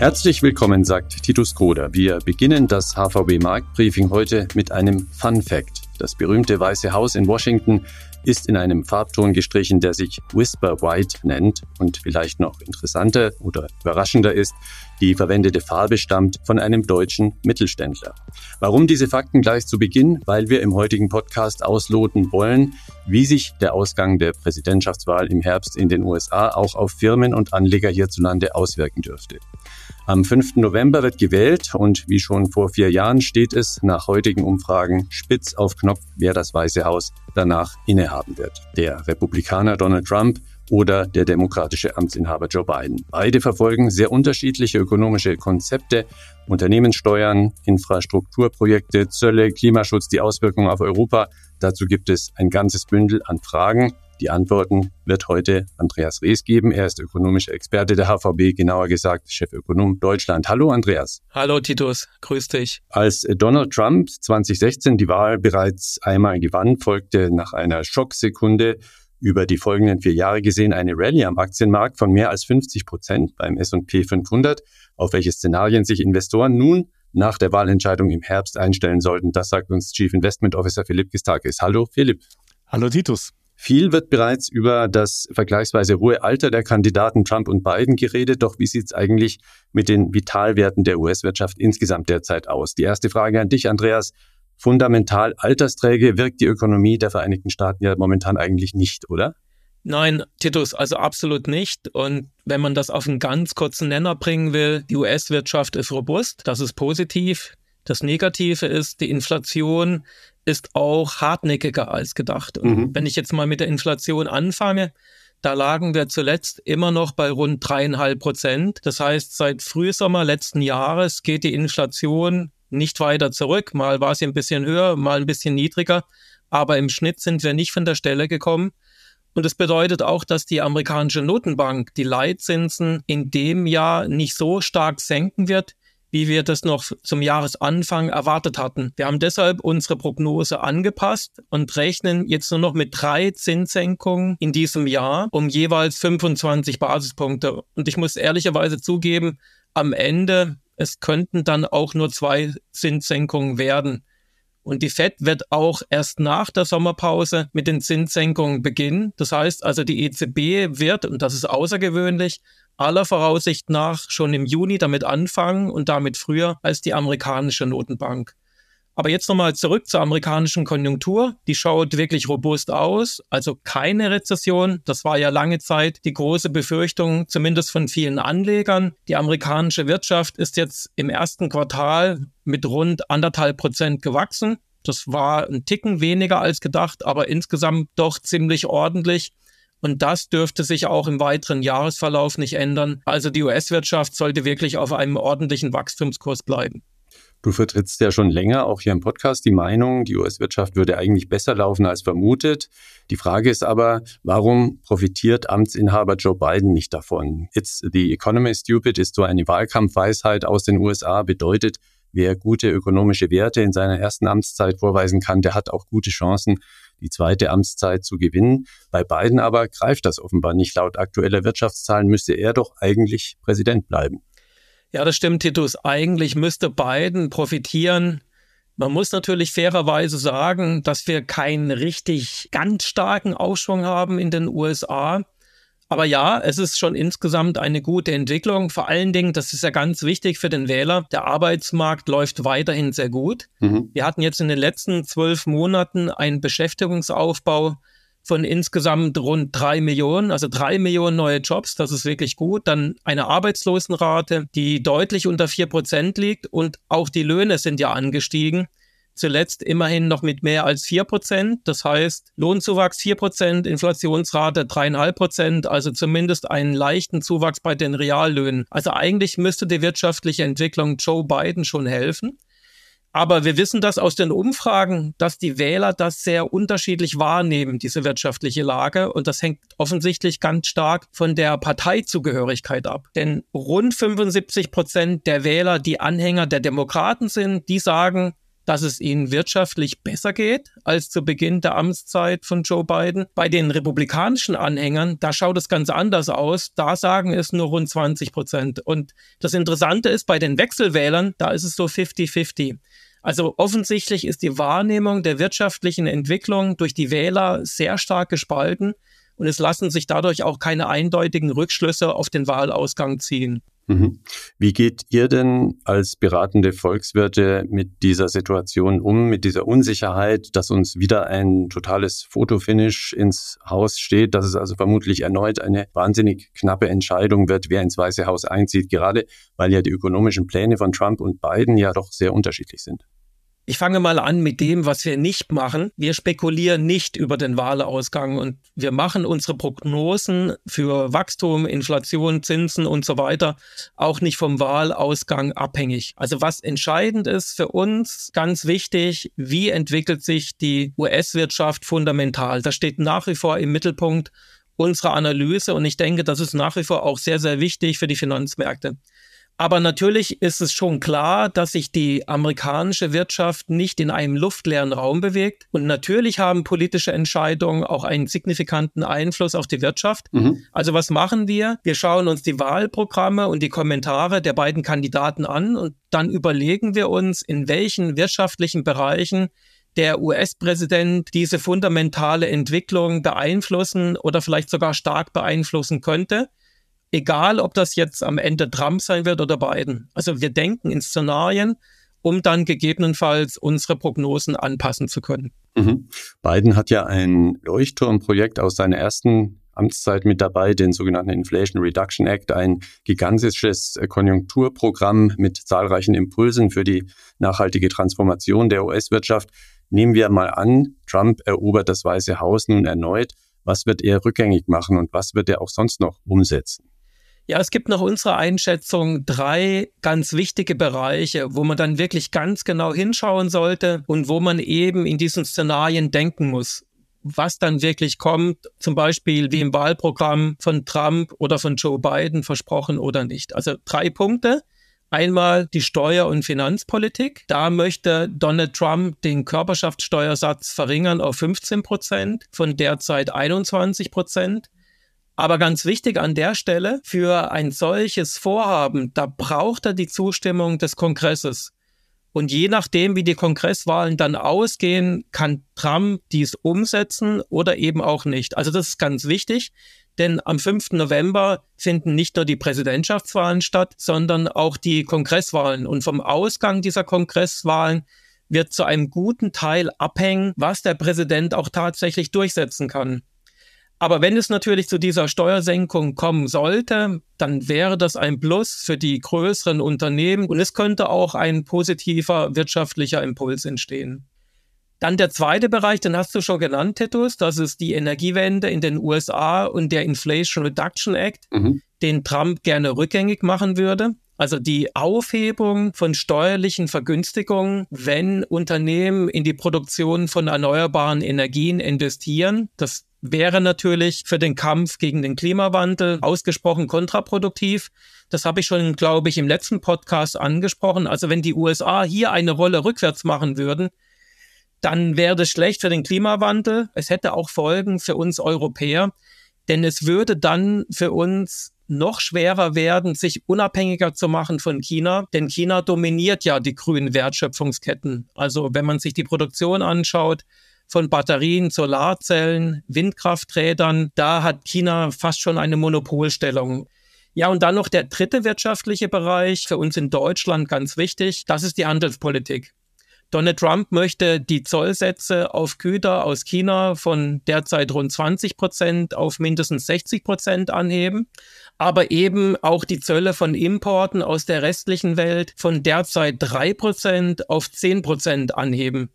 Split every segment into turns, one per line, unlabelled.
Herzlich willkommen, sagt Titus Groder. Wir beginnen das HVB-Marktbriefing heute mit einem Fun Fact. Das berühmte Weiße Haus in Washington ist in einem Farbton gestrichen, der sich Whisper White nennt. Und vielleicht noch interessanter oder überraschender ist, die verwendete Farbe stammt von einem deutschen Mittelständler. Warum diese Fakten gleich zu Beginn? Weil wir im heutigen Podcast ausloten wollen, wie sich der Ausgang der Präsidentschaftswahl im Herbst in den USA auch auf Firmen und Anleger hierzulande auswirken dürfte. Am 5. November wird gewählt und wie schon vor 4 Jahren steht es nach heutigen Umfragen spitz auf Knopf, wer das Weiße Haus danach innehaben wird. Der Republikaner Donald Trump oder der demokratische Amtsinhaber Joe Biden. Beide verfolgen sehr unterschiedliche ökonomische Konzepte, Unternehmenssteuern, Infrastrukturprojekte, Zölle, Klimaschutz, die Auswirkungen auf Europa. Dazu gibt es ein ganzes Bündel an Fragen. Die Antworten wird heute Andreas Rees geben. Er ist ökonomischer Experte der HVB, genauer gesagt Chefökonom Deutschland. Hallo Andreas.
Hallo Titus, grüß dich.
Als Donald Trump 2016 die Wahl bereits einmal gewann, folgte nach einer Schocksekunde über die folgenden 4 Jahre gesehen eine Rallye am Aktienmarkt von mehr als 50% beim S&P 500. Auf welche Szenarien sich Investoren nun nach der Wahlentscheidung im Herbst einstellen sollten, das sagt uns Chief Investment Officer Philipp Gistakis. Hallo Philipp.
Hallo Titus.
Viel wird bereits über das vergleichsweise hohe Alter der Kandidaten Trump und Biden geredet. Doch wie sieht es eigentlich mit den Vitalwerten der US-Wirtschaft insgesamt derzeit aus? Die erste Frage an dich, Andreas. Fundamental altersträge wirkt die Ökonomie der Vereinigten Staaten ja momentan eigentlich nicht, oder?
Nein, Titus, also absolut nicht. Und wenn man das auf einen ganz kurzen Nenner bringen will, die US-Wirtschaft ist robust, das ist positiv. Das Negative ist, die Inflation ist auch hartnäckiger als gedacht. Und wenn ich jetzt mal mit der Inflation anfange, da lagen wir zuletzt immer noch bei rund 3,5%. Das heißt, seit Frühsommer letzten Jahres geht die Inflation nicht weiter zurück. Mal war sie ein bisschen höher, mal ein bisschen niedriger. Aber im Schnitt sind wir nicht von der Stelle gekommen. Und das bedeutet auch, dass die amerikanische Notenbank die Leitzinsen in dem Jahr nicht so stark senken wird, wie wir das noch zum Jahresanfang erwartet hatten. Wir haben deshalb unsere Prognose angepasst und rechnen jetzt nur noch mit 3 Zinssenkungen in diesem Jahr um jeweils 25 Basispunkte. Und ich muss ehrlicherweise zugeben, am Ende, es könnten dann auch nur 2 Zinssenkungen werden. Und die FED wird auch erst nach der Sommerpause mit den Zinssenkungen beginnen. Das heißt also, die EZB wird, und das ist außergewöhnlich, aller Voraussicht nach schon im Juni damit anfangen und damit früher als die amerikanische Notenbank. Aber jetzt nochmal zurück zur amerikanischen Konjunktur. Die schaut wirklich robust aus, also keine Rezession. Das war ja lange Zeit die große Befürchtung, zumindest von vielen Anlegern. Die amerikanische Wirtschaft ist jetzt im ersten Quartal mit rund 1,5% gewachsen. Das war ein Ticken weniger als gedacht, aber insgesamt doch ziemlich ordentlich. Und das dürfte sich auch im weiteren Jahresverlauf nicht ändern. Also die US-Wirtschaft sollte wirklich auf einem ordentlichen Wachstumskurs bleiben.
Du vertrittst ja schon länger, auch hier im Podcast, die Meinung, die US-Wirtschaft würde eigentlich besser laufen als vermutet. Die Frage ist aber, warum profitiert Amtsinhaber Joe Biden nicht davon? It's the economy stupid ist so eine Wahlkampfweisheit aus den USA, bedeutet, wer gute ökonomische Werte in seiner ersten Amtszeit vorweisen kann, der hat auch gute Chancen, die zweite Amtszeit zu gewinnen. Bei Biden aber greift das offenbar nicht. Laut aktueller Wirtschaftszahlen müsste er doch eigentlich Präsident bleiben.
Ja, das stimmt, Titus. Eigentlich müsste Biden profitieren. Man muss natürlich fairerweise sagen, dass wir keinen richtig ganz starken Aufschwung haben in den USA. Aber ja, es ist schon insgesamt eine gute Entwicklung. Vor allen Dingen, das ist ja ganz wichtig für den Wähler, der Arbeitsmarkt läuft weiterhin sehr gut. Wir hatten jetzt in den letzten 12 Monaten einen Beschäftigungsaufbau von insgesamt rund 3 Millionen, also 3 Millionen neue Jobs, das ist wirklich gut. Dann eine Arbeitslosenrate, die deutlich unter 4% liegt und auch die Löhne sind ja angestiegen. Zuletzt immerhin noch mit mehr als 4%, das heißt Lohnzuwachs 4%, Inflationsrate 3,5%, also zumindest einen leichten Zuwachs bei den Reallöhnen. Also eigentlich müsste die wirtschaftliche Entwicklung Joe Biden schon helfen. Aber wir wissen das aus den Umfragen, dass die Wähler das sehr unterschiedlich wahrnehmen, diese wirtschaftliche Lage. Und das hängt offensichtlich ganz stark von der Parteizugehörigkeit ab. Denn rund 75% der Wähler, die Anhänger der Demokraten sind, die sagen, dass es ihnen wirtschaftlich besser geht als zu Beginn der Amtszeit von Joe Biden. Bei den republikanischen Anhängern, da schaut es ganz anders aus. Da sagen es nur rund 20%. Und das Interessante ist, bei den Wechselwählern, da ist es so 50-50. Also offensichtlich ist die Wahrnehmung der wirtschaftlichen Entwicklung durch die Wähler sehr stark gespalten und es lassen sich dadurch auch keine eindeutigen Rückschlüsse auf den Wahlausgang ziehen.
Wie geht ihr denn als beratende Volkswirte mit dieser Situation um, mit dieser Unsicherheit, dass uns wieder ein totales Fotofinish ins Haus steht, dass es also vermutlich erneut eine wahnsinnig knappe Entscheidung wird, wer ins Weiße Haus einzieht, gerade weil ja die ökonomischen Pläne von Trump und Biden ja doch sehr unterschiedlich sind?
Ich fange mal an mit dem, was wir nicht machen. Wir spekulieren nicht über den Wahlausgang und wir machen unsere Prognosen für Wachstum, Inflation, Zinsen und so weiter auch nicht vom Wahlausgang abhängig. Also was entscheidend ist für uns, ganz wichtig, wie entwickelt sich die US-Wirtschaft fundamental? Das steht nach wie vor im Mittelpunkt unserer Analyse und ich denke, das ist nach wie vor auch sehr, sehr wichtig für die Finanzmärkte. Aber natürlich ist es schon klar, dass sich die amerikanische Wirtschaft nicht in einem luftleeren Raum bewegt. Und natürlich haben politische Entscheidungen auch einen signifikanten Einfluss auf die Wirtschaft. Also was machen wir? Wir schauen uns die Wahlprogramme und die Kommentare der beiden Kandidaten an und dann überlegen wir uns, in welchen wirtschaftlichen Bereichen der US-Präsident diese fundamentale Entwicklung beeinflussen oder vielleicht sogar stark beeinflussen könnte. Egal, ob das jetzt am Ende Trump sein wird oder Biden. Also wir denken in Szenarien, um dann gegebenenfalls unsere Prognosen anpassen zu können.
Biden hat ja ein Leuchtturmprojekt aus seiner ersten Amtszeit mit dabei, den sogenannten Inflation Reduction Act, ein gigantisches Konjunkturprogramm mit zahlreichen Impulsen für die nachhaltige Transformation der US-Wirtschaft. Nehmen wir mal an, Trump erobert das Weiße Haus nun erneut. Was wird er rückgängig machen und was wird er auch sonst noch umsetzen?
Ja, es gibt nach unserer Einschätzung 3 ganz wichtige Bereiche, wo man dann wirklich ganz genau hinschauen sollte und wo man eben in diesen Szenarien denken muss, was dann wirklich kommt, zum Beispiel wie im Wahlprogramm von Trump oder von Joe Biden versprochen oder nicht. Also 3 Punkte. Einmal die Steuer- und Finanzpolitik. Da möchte Donald Trump den Körperschaftssteuersatz verringern auf 15% von derzeit 21%. Aber ganz wichtig an der Stelle, für ein solches Vorhaben, da braucht er die Zustimmung des Kongresses. Und je nachdem, wie die Kongresswahlen dann ausgehen, kann Trump dies umsetzen oder eben auch nicht. Also das ist ganz wichtig, denn am 5. November finden nicht nur die Präsidentschaftswahlen statt, sondern auch die Kongresswahlen. Und vom Ausgang dieser Kongresswahlen wird zu einem guten Teil abhängen, was der Präsident auch tatsächlich durchsetzen kann. Aber wenn es natürlich zu dieser Steuersenkung kommen sollte, dann wäre das ein Plus für die größeren Unternehmen und es könnte auch ein positiver wirtschaftlicher Impuls entstehen. Dann der zweite Bereich, den hast du schon genannt, Titus, das ist die Energiewende in den USA und der Inflation Reduction Act, den Trump gerne rückgängig machen würde. Also die Aufhebung von steuerlichen Vergünstigungen, wenn Unternehmen in die Produktion von erneuerbaren Energien investieren. Das wäre natürlich für den Kampf gegen den Klimawandel ausgesprochen kontraproduktiv. Das habe ich schon, glaube ich, im letzten Podcast angesprochen. Also wenn die USA hier eine Rolle rückwärts machen würden, dann wäre das schlecht für den Klimawandel. Es hätte auch Folgen für uns Europäer, denn es würde dann für uns noch schwerer werden, sich unabhängiger zu machen von China, denn China dominiert ja die grünen Wertschöpfungsketten. Also wenn man sich die Produktion anschaut, von Batterien, Solarzellen, Windkrafträdern, da hat China fast schon eine Monopolstellung. Ja, und dann noch der dritte wirtschaftliche Bereich, für uns in Deutschland ganz wichtig, das ist die Handelspolitik. Donald Trump möchte die Zollsätze auf Güter aus China von derzeit rund 20% auf mindestens 60% anheben, aber eben auch die Zölle von Importen aus der restlichen Welt von derzeit 3% auf 10% anheben.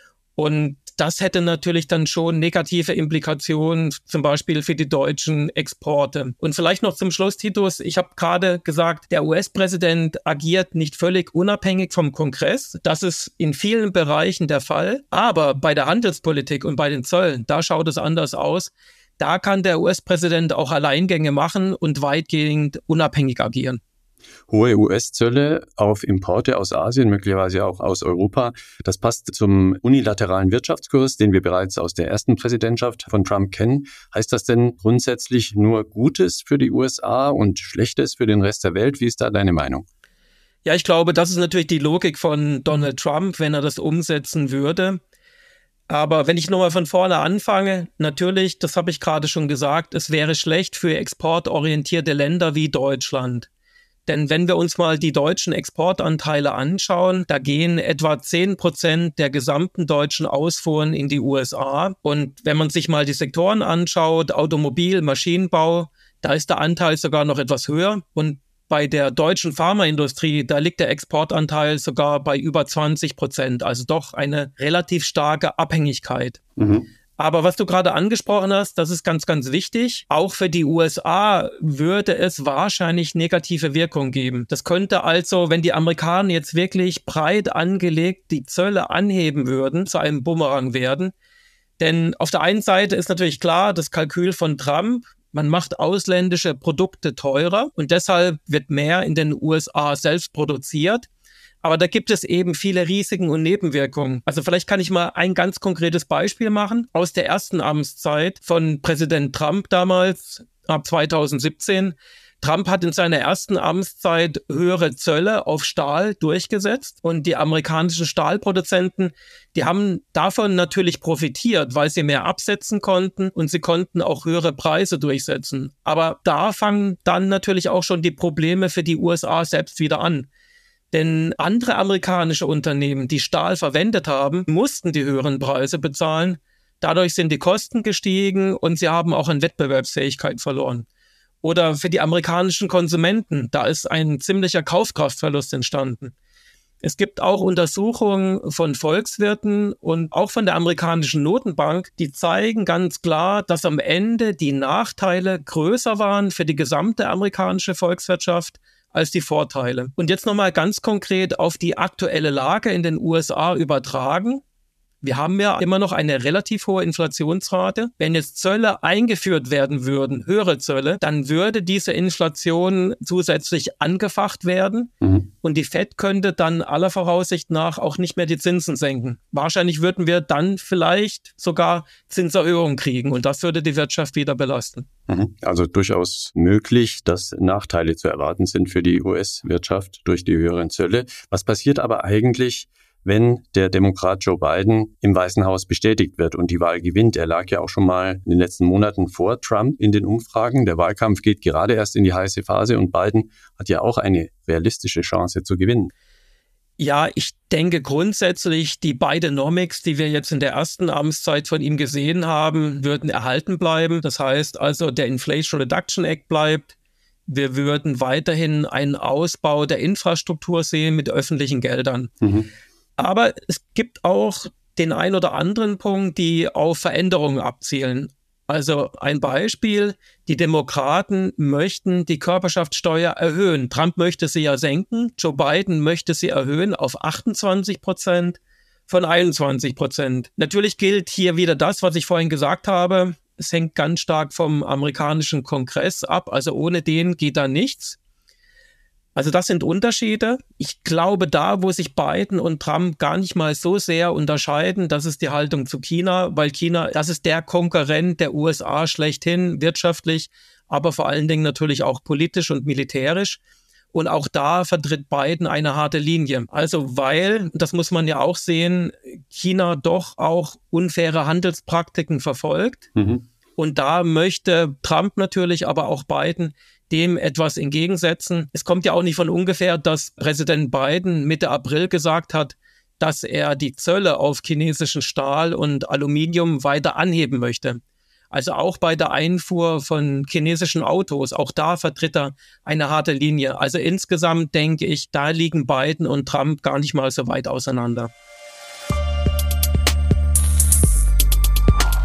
Und das hätte natürlich dann schon negative Implikationen, zum Beispiel für die deutschen Exporte. Und vielleicht noch zum Schluss, Titus, ich habe gerade gesagt, der US-Präsident agiert nicht völlig unabhängig vom Kongress. Das ist in vielen Bereichen der Fall. Aber bei der Handelspolitik und bei den Zöllen, da schaut es anders aus. Da kann der US-Präsident auch Alleingänge machen und weitgehend unabhängig agieren.
Hohe US-Zölle auf Importe aus Asien, möglicherweise auch aus Europa, das passt zum unilateralen Wirtschaftskurs, den wir bereits aus der ersten Präsidentschaft von Trump kennen. Heißt das denn grundsätzlich nur Gutes für die USA und Schlechtes für den Rest der Welt? Wie ist da deine Meinung?
Ja, ich glaube, das ist natürlich die Logik von Donald Trump, wenn er das umsetzen würde. Aber wenn ich nochmal von vorne anfange, natürlich, das habe ich gerade schon gesagt, es wäre schlecht für exportorientierte Länder wie Deutschland. Denn wenn wir uns mal die deutschen Exportanteile anschauen, da gehen etwa 10% der gesamten deutschen Ausfuhren in die USA. Und wenn man sich mal die Sektoren anschaut, Automobil, Maschinenbau, da ist der Anteil sogar noch etwas höher. Und bei der deutschen Pharmaindustrie, da liegt der Exportanteil sogar bei über 20%, also doch eine relativ starke Abhängigkeit. Aber was du gerade angesprochen hast, das ist ganz, ganz wichtig. Auch für die USA würde es wahrscheinlich negative Wirkung geben. Das könnte also, wenn die Amerikaner jetzt wirklich breit angelegt die Zölle anheben würden, zu einem Bumerang werden. Denn auf der einen Seite ist natürlich klar, das Kalkül von Trump, man macht ausländische Produkte teurer und deshalb wird mehr in den USA selbst produziert. Aber da gibt es eben viele Risiken und Nebenwirkungen. Also vielleicht kann ich mal ein ganz konkretes Beispiel machen aus der ersten Amtszeit von Präsident Trump damals, ab 2017. Trump hat in seiner ersten Amtszeit höhere Zölle auf Stahl durchgesetzt und die amerikanischen Stahlproduzenten, die haben davon natürlich profitiert, weil sie mehr absetzen konnten und sie konnten auch höhere Preise durchsetzen. Aber da fangen dann natürlich auch schon die Probleme für die USA selbst wieder an. Denn andere amerikanische Unternehmen, die Stahl verwendet haben, mussten die höheren Preise bezahlen. Dadurch sind die Kosten gestiegen und sie haben auch an Wettbewerbsfähigkeit verloren. Oder für die amerikanischen Konsumenten, da ist ein ziemlicher Kaufkraftverlust entstanden. Es gibt auch Untersuchungen von Volkswirten und auch von der amerikanischen Notenbank, die zeigen ganz klar, dass am Ende die Nachteile größer waren für die gesamte amerikanische Volkswirtschaft als die Vorteile. Und jetzt nochmal ganz konkret auf die aktuelle Lage in den USA übertragen. Wir haben ja immer noch eine relativ hohe Inflationsrate. Wenn jetzt Zölle eingeführt werden würden, höhere Zölle, dann würde diese Inflation zusätzlich angefacht werden. Und die Fed könnte dann aller Voraussicht nach auch nicht mehr die Zinsen senken. Wahrscheinlich würden wir dann vielleicht sogar Zinserhöhungen kriegen und das würde die Wirtschaft wieder belasten.
Also durchaus möglich, dass Nachteile zu erwarten sind für die US-Wirtschaft durch die höheren Zölle. Was passiert aber eigentlich, wenn der Demokrat Joe Biden im Weißen Haus bestätigt wird und die Wahl gewinnt? Er lag ja auch schon mal in den letzten Monaten vor Trump in den Umfragen. Der Wahlkampf geht gerade erst in die heiße Phase und Biden hat ja auch eine realistische Chance zu gewinnen.
Ja, ich denke grundsätzlich, die Bidenomics, die wir jetzt in der ersten Amtszeit von ihm gesehen haben, würden erhalten bleiben. Das heißt also, der Inflation Reduction Act bleibt. Wir würden weiterhin einen Ausbau der Infrastruktur sehen mit öffentlichen Geldern. Aber es gibt auch den ein oder anderen Punkt, die auf Veränderungen abzielen. Also ein Beispiel, die Demokraten möchten die Körperschaftssteuer erhöhen. Trump möchte sie ja senken, Joe Biden möchte sie erhöhen auf 28% von 21%. Natürlich gilt hier wieder das, was ich vorhin gesagt habe. Es hängt ganz stark vom amerikanischen Kongress ab, also ohne den geht da nichts. Also das sind Unterschiede. Ich glaube, da, wo sich Biden und Trump gar nicht mal so sehr unterscheiden, das ist die Haltung zu China, weil China, das ist der Konkurrent der USA schlechthin, wirtschaftlich, aber vor allen Dingen natürlich auch politisch und militärisch. Und auch da vertritt Biden eine harte Linie. Also weil, das muss man ja auch sehen, China doch auch unfaire Handelspraktiken verfolgt. Und da möchte Trump natürlich, aber auch Biden dem etwas entgegensetzen. Es kommt ja auch nicht von ungefähr, dass Präsident Biden Mitte April gesagt hat, dass er die Zölle auf chinesischen Stahl und Aluminium weiter anheben möchte. Also auch bei der Einfuhr von chinesischen Autos, auch da vertritt er eine harte Linie. Also insgesamt denke ich, da liegen Biden und Trump gar nicht mal so weit auseinander.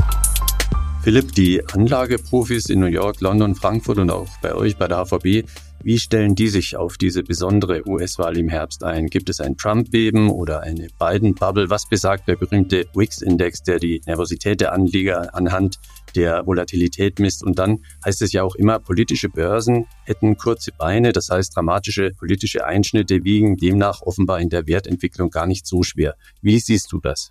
Philipp, die Anlageprofis in New York, London, Frankfurt und auch bei euch bei der HVB, Wie stellen die sich auf diese besondere US-Wahl im Herbst ein? Gibt es ein Trump-Beben oder eine Biden-Bubble? Was besagt der berühmte WIX-Index, der die Nervosität der Anleger anhand der Volatilität misst? Und dann heißt es ja auch immer, politische Börsen hätten kurze Beine. Das heißt, dramatische politische Einschnitte wiegen demnach offenbar in der Wertentwicklung gar nicht so schwer. Wie siehst du das?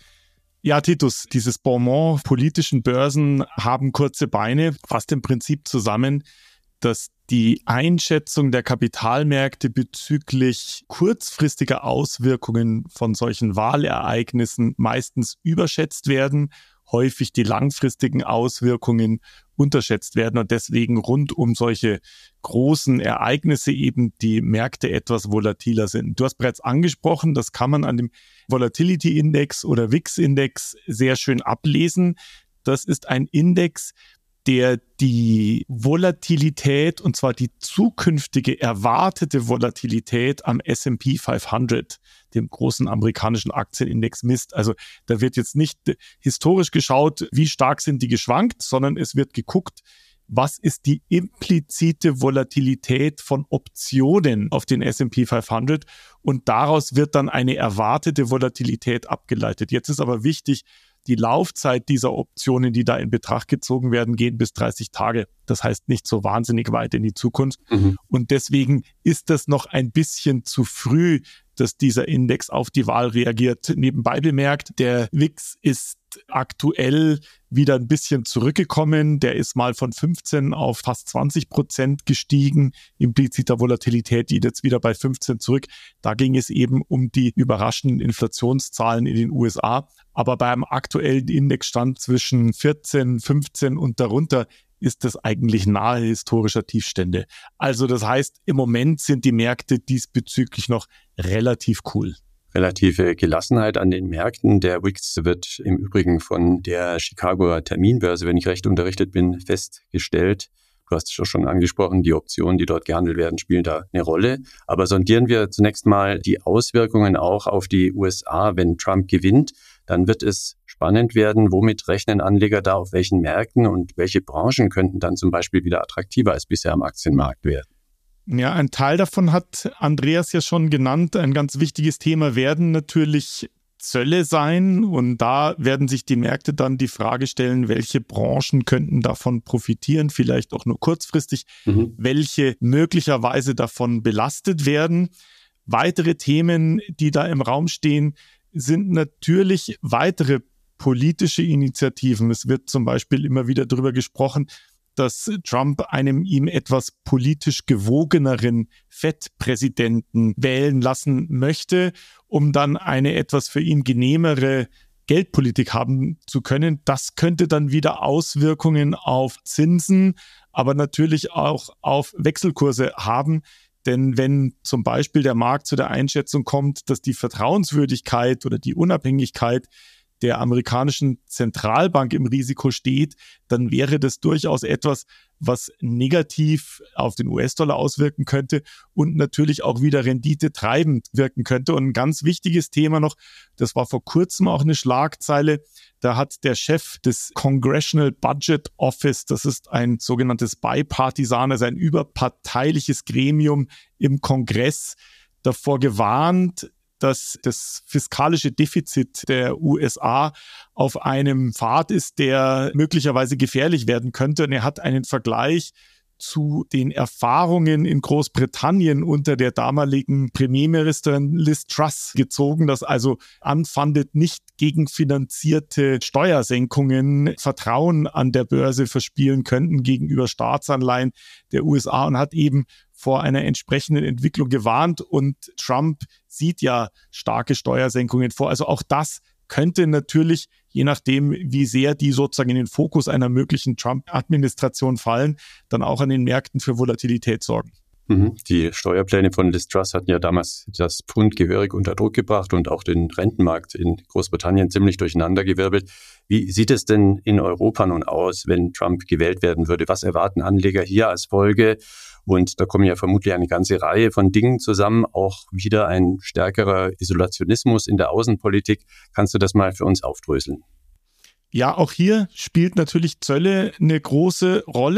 Ja, Titus, dieses Bonmot, politischen Börsen haben kurze Beine, fasst im Prinzip zusammen, dass die Einschätzung der Kapitalmärkte bezüglich kurzfristiger Auswirkungen von solchen Wahlereignissen meistens überschätzt werden, häufig die langfristigen Auswirkungen unterschätzt werden und deswegen rund um solche großen Ereignisse eben die Märkte etwas volatiler sind. Du hast bereits angesprochen, das kann man an dem Volatility Index oder VIX-Index sehr schön ablesen. Das ist ein Index, der die Volatilität, und zwar die zukünftige erwartete Volatilität am S&P 500, dem großen amerikanischen Aktienindex, misst. Also da wird jetzt nicht historisch geschaut, wie stark sind die geschwankt, sondern es wird geguckt, was ist die implizite Volatilität von Optionen auf den S&P 500 und daraus wird dann eine erwartete Volatilität abgeleitet. Jetzt ist aber wichtig, die Laufzeit dieser Optionen, die da in Betracht gezogen werden, gehen bis 30 Tage. Das heißt nicht so wahnsinnig weit in die Zukunft. Und deswegen ist das noch ein bisschen zu früh, dass dieser Index auf die Wahl reagiert. Nebenbei bemerkt, der VIX ist aktuell wieder ein bisschen zurückgekommen. Der ist mal von 15 auf fast 20% gestiegen. Impliziter Volatilität geht jetzt wieder bei 15 zurück. Da ging es eben um die überraschenden Inflationszahlen in den USA. Aber beim aktuellen Indexstand zwischen 14, 15 und darunter ist das eigentlich nahe historischer Tiefstände. Also das heißt, im Moment sind die Märkte diesbezüglich noch relativ cool.
Relative Gelassenheit an den Märkten. Der WIX wird im Übrigen von der Chicagoer Terminbörse, wenn ich recht unterrichtet bin, festgestellt. Du hast es schon angesprochen, die Optionen, die dort gehandelt werden, spielen da eine Rolle. Aber sondieren wir zunächst mal die Auswirkungen auch auf die USA, wenn Trump gewinnt. Dann wird es spannend werden, womit rechnen Anleger da auf welchen Märkten und welche Branchen könnten dann zum Beispiel wieder attraktiver als bisher am Aktienmarkt werden.
Ja, ein Teil davon hat Andreas ja schon genannt. Ein ganz wichtiges Thema werden natürlich Zölle sein und da werden sich die Märkte dann die Frage stellen, welche Branchen könnten davon profitieren, vielleicht auch nur kurzfristig, welche möglicherweise davon belastet werden. Weitere Themen, die da im Raum stehen, sind natürlich weitere politische Initiativen. Es wird zum Beispiel immer wieder darüber gesprochen, dass Trump einem ihm etwas politisch gewogeneren FED-Präsidenten wählen lassen möchte, um dann eine etwas für ihn genehmere Geldpolitik haben zu können. Das könnte dann wieder Auswirkungen auf Zinsen, aber natürlich auch auf Wechselkurse haben. Denn wenn zum Beispiel der Markt zu der Einschätzung kommt, dass die Vertrauenswürdigkeit oder die Unabhängigkeit der amerikanischen Zentralbank im Risiko steht, dann wäre das durchaus etwas, was negativ auf den US-Dollar auswirken könnte und natürlich auch wieder renditetreibend wirken könnte. Und ein ganz wichtiges Thema noch, das war vor kurzem auch eine Schlagzeile, da hat der Chef des Congressional Budget Office, das ist ein sogenanntes Bipartisan, also ein überparteiliches Gremium im Kongress, davor gewarnt, dass das fiskalische Defizit der USA auf einem Pfad ist, der möglicherweise gefährlich werden könnte. Und er hat einen Vergleich zu den Erfahrungen in Großbritannien unter der damaligen Premierministerin Liz Truss gezogen, dass also unfunded, nicht gegenfinanzierte Steuersenkungen Vertrauen an der Börse verspielen könnten gegenüber Staatsanleihen der USA und hat eben vor einer entsprechenden Entwicklung gewarnt und Trump sieht ja starke Steuersenkungen vor. Also auch das könnte natürlich, je nachdem, wie sehr die sozusagen in den Fokus einer möglichen Trump-Administration fallen, dann auch an den Märkten für Volatilität sorgen.
Die Steuerpläne von Liz Truss hatten ja damals das Pfund gehörig unter Druck gebracht und auch den Rentenmarkt in Großbritannien ziemlich durcheinandergewirbelt. Wie sieht es denn in Europa nun aus, wenn Trump gewählt werden würde? Was erwarten Anleger hier als Folge? Und da kommen ja vermutlich eine ganze Reihe von Dingen zusammen, auch wieder ein stärkerer Isolationismus in der Außenpolitik. Kannst du das mal für uns aufdröseln?
Ja, auch hier spielt natürlich Zölle eine große Rolle.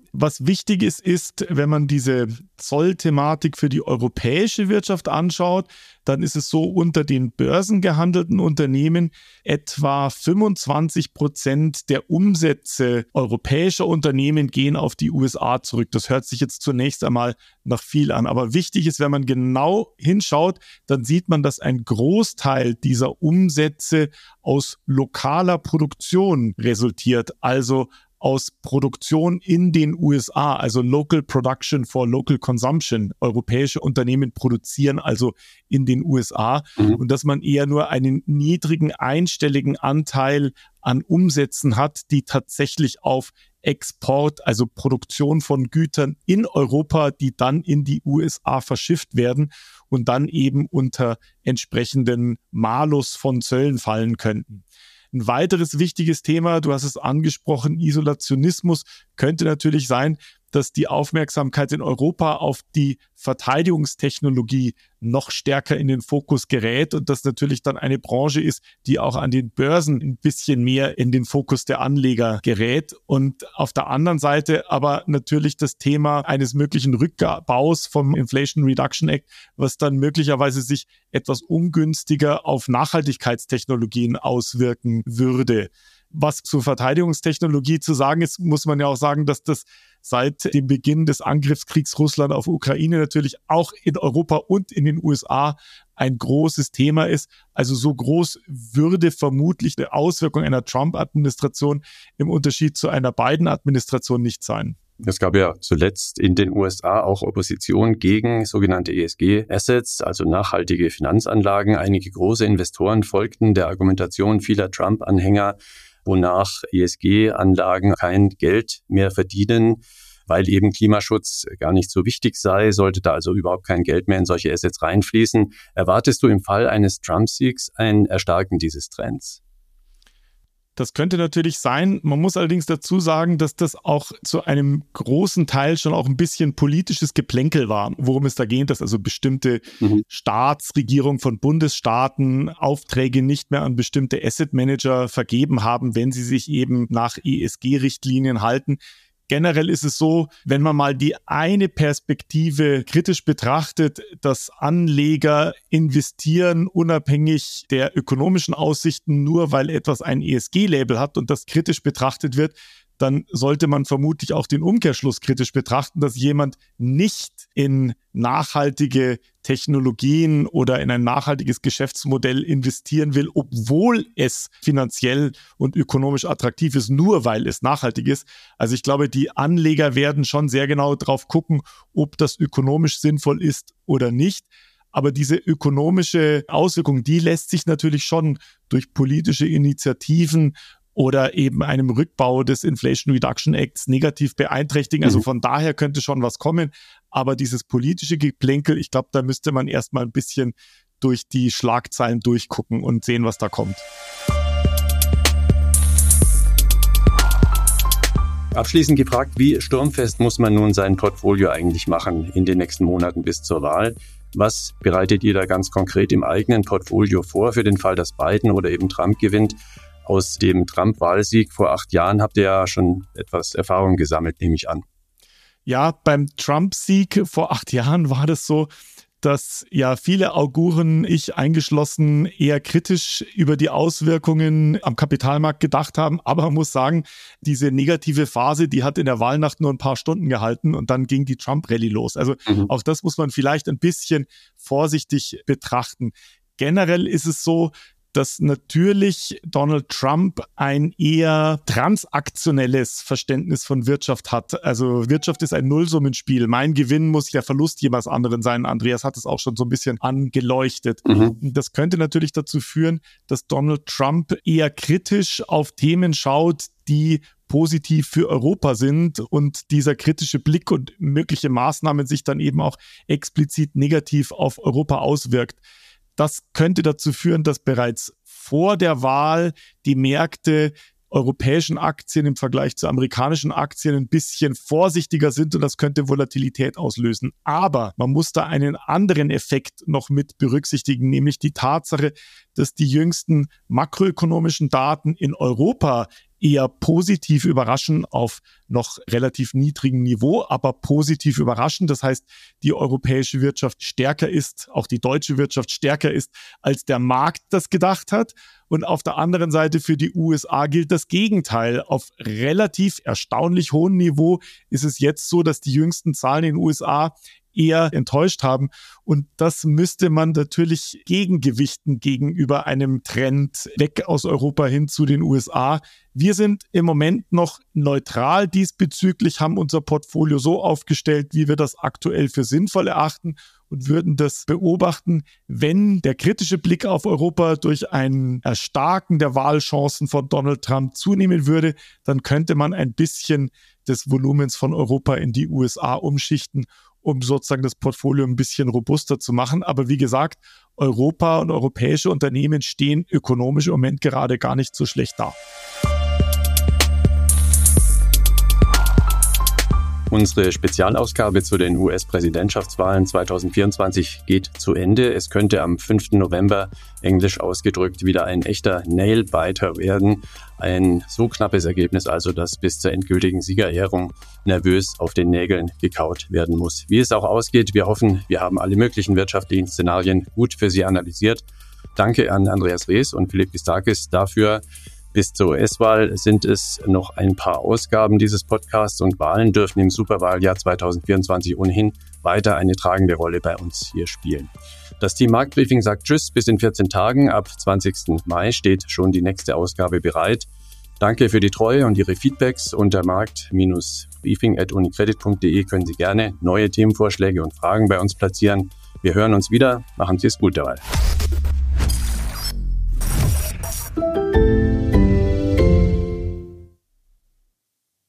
was wichtig ist, wenn man diese Zollthematik für die europäische Wirtschaft anschaut, dann ist es so, unter den börsengehandelten Unternehmen etwa 25% der Umsätze europäischer Unternehmen gehen auf die USA zurück. Das hört sich jetzt zunächst einmal nach viel an. Aber wichtig ist, wenn man genau hinschaut, dann sieht man, dass ein Großteil dieser Umsätze aus lokaler Produktion resultiert, also aus Produktion in den USA, also Local Production for Local Consumption. Europäische Unternehmen produzieren also in den USA und dass man eher nur einen niedrigen einstelligen Anteil an Umsätzen hat, die tatsächlich auf Export, also Produktion von Gütern in Europa, die dann in die USA verschifft werden und dann eben unter entsprechenden Malus von Zöllen fallen könnten. Ein weiteres wichtiges Thema, du hast es angesprochen, Isolationismus, könnte natürlich sein, dass die Aufmerksamkeit in Europa auf die Verteidigungstechnologie noch stärker in den Fokus gerät und das natürlich dann eine Branche ist, die auch an den Börsen ein bisschen mehr in den Fokus der Anleger gerät. Und auf der anderen Seite aber natürlich das Thema eines möglichen Rückbaus vom Inflation Reduction Act, was dann möglicherweise sich etwas ungünstiger auf Nachhaltigkeitstechnologien auswirken würde. Was zur Verteidigungstechnologie zu sagen ist, muss man ja auch sagen, dass das seit dem Beginn des Angriffskriegs Russland auf Ukraine natürlich auch in Europa und in den USA ein großes Thema ist. Also so groß würde vermutlich die Auswirkung einer Trump-Administration im Unterschied zu einer Biden-Administration nicht sein.
Es gab ja zuletzt in den USA auch Opposition gegen sogenannte ESG-Assets, also nachhaltige Finanzanlagen. Einige große Investoren folgten der Argumentation vieler Trump-Anhänger, wonach ESG-Anlagen kein Geld mehr verdienen, weil eben Klimaschutz gar nicht so wichtig sei, sollte da also überhaupt kein Geld mehr in solche Assets reinfließen. Erwartest du im Fall eines Trump-Siegs ein Erstarken dieses Trends?
Das könnte natürlich sein. Man muss allerdings dazu sagen, dass das auch zu einem großen Teil schon auch ein bisschen politisches Geplänkel war, worum es da geht, dass also bestimmte Staatsregierungen von Bundesstaaten Aufträge nicht mehr an bestimmte Asset Manager vergeben haben, wenn sie sich eben nach ESG-Richtlinien halten. Generell ist es so, wenn man mal die eine Perspektive kritisch betrachtet, dass Anleger investieren unabhängig der ökonomischen Aussichten, nur weil etwas ein ESG-Label hat und das kritisch betrachtet wird, dann sollte man vermutlich auch den Umkehrschluss kritisch betrachten, dass jemand nicht in nachhaltige Technologien oder in ein nachhaltiges Geschäftsmodell investieren will, obwohl es finanziell und ökonomisch attraktiv ist, nur weil es nachhaltig ist. Also ich glaube, die Anleger werden schon sehr genau drauf gucken, ob das ökonomisch sinnvoll ist oder nicht. Aber diese ökonomische Auswirkung, die lässt sich natürlich schon durch politische Initiativen oder eben einem Rückbau des Inflation Reduction Acts negativ beeinträchtigen. Also von daher könnte schon was kommen. Aber dieses politische Geplänkel, ich glaube, da müsste man erstmal ein bisschen durch die Schlagzeilen durchgucken und sehen, was da kommt.
Abschließend gefragt, wie sturmfest muss man nun sein Portfolio eigentlich machen in den nächsten Monaten bis zur Wahl? Was bereitet ihr da ganz konkret im eigenen Portfolio vor für den Fall, dass Biden oder eben Trump gewinnt? Aus dem Trump-Wahlsieg vor 8 Jahren habt ihr ja schon etwas Erfahrung gesammelt, nehme ich an.
Ja, beim Trump-Sieg vor 8 Jahren war das so, dass ja viele Auguren, ich eingeschlossen, eher kritisch über die Auswirkungen am Kapitalmarkt gedacht haben. Aber man muss sagen, diese negative Phase, die hat in der Wahlnacht nur ein paar Stunden gehalten und dann ging die Trump-Rallye los. Also auch das muss man vielleicht ein bisschen vorsichtig betrachten. Generell ist es so, dass natürlich Donald Trump ein eher transaktionelles Verständnis von Wirtschaft hat. Also Wirtschaft ist ein Nullsummenspiel. Mein Gewinn muss der Verlust jemals anderen sein. Andreas hat es auch schon so ein bisschen angeleuchtet. Das könnte natürlich dazu führen, dass Donald Trump eher kritisch auf Themen schaut, die positiv für Europa sind und dieser kritische Blick und mögliche Maßnahmen sich dann eben auch explizit negativ auf Europa auswirkt. Das könnte dazu führen, dass bereits vor der Wahl die Märkte europäischen Aktien im Vergleich zu amerikanischen Aktien ein bisschen vorsichtiger sind und das könnte Volatilität auslösen. Aber man muss da einen anderen Effekt noch mit berücksichtigen, nämlich die Tatsache, dass die jüngsten makroökonomischen Daten in Europa eher positiv überraschen auf noch relativ niedrigem Niveau, aber positiv überraschen. Das heißt, die europäische Wirtschaft stärker ist, auch die deutsche Wirtschaft stärker ist, als der Markt das gedacht hat. Und auf der anderen Seite für die USA gilt das Gegenteil. Auf relativ erstaunlich hohem Niveau ist es jetzt so, dass die jüngsten Zahlen in den USA eher enttäuscht haben. Und das müsste man natürlich gegengewichten gegenüber einem Trend weg aus Europa hin zu den USA. Wir sind im Moment noch neutral diesbezüglich, haben unser Portfolio so aufgestellt, wie wir das aktuell für sinnvoll erachten und würden das beobachten. Wenn der kritische Blick auf Europa durch ein Erstarken der Wahlchancen von Donald Trump zunehmen würde, dann könnte man ein bisschen des Volumens von Europa in die USA umschichten, um sozusagen das Portfolio ein bisschen robuster zu machen. Aber wie gesagt, Europa und europäische Unternehmen stehen ökonomisch im Moment gerade gar nicht so schlecht da.
Unsere Spezialausgabe zu den US-Präsidentschaftswahlen 2024 geht zu Ende. Es könnte am 5. November, englisch ausgedrückt, wieder ein echter Nailbiter werden. Ein so knappes Ergebnis also, dass bis zur endgültigen Siegerehrung nervös auf den Nägeln gekaut werden muss. Wie es auch ausgeht, wir hoffen, wir haben alle möglichen wirtschaftlichen Szenarien gut für Sie analysiert. Danke an Andreas Rees und Philipp Gistakis dafür. Bis zur US-Wahl sind es noch ein paar Ausgaben dieses Podcasts und Wahlen dürfen im Superwahljahr 2024 ohnehin weiter eine tragende Rolle bei uns hier spielen. Das Team Marktbriefing sagt Tschüss bis in 14 Tagen. Ab 20. Mai steht schon die nächste Ausgabe bereit. Danke für die Treue und Ihre Feedbacks. Unter markt-briefing@unicredit.de können Sie gerne neue Themenvorschläge und Fragen bei uns platzieren. Wir hören uns wieder. Machen Sie es gut dabei.